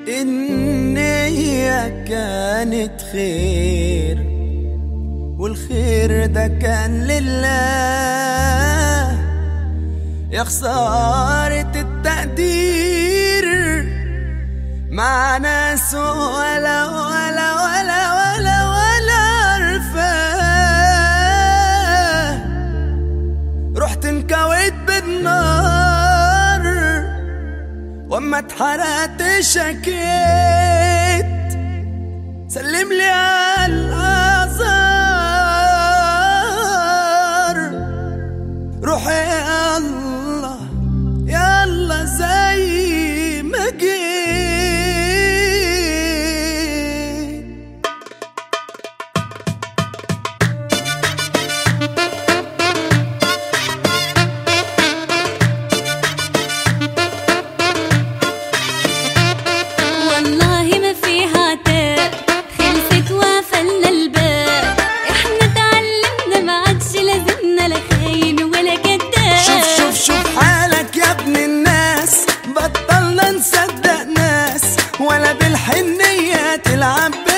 النية كانت خير والخير ده كان لله، يا خسارة التقدير مع ناس ولا ولا ولا ولا ولا عرفاه. رحت انكويت بالنار واما اتحرقت شكيت، سلم لي على الآثار. روح يلا يلا زي ما جيت. والله ما فيها تاب، خلصت وقفلنا الباب. احنا اتعلمنا ما عادش لازمنا لا خاين ولا كداب. شوف شوف شوف حالك يا ابن الناس، بطلنا نصدق ناس ولا بالحنية تلعب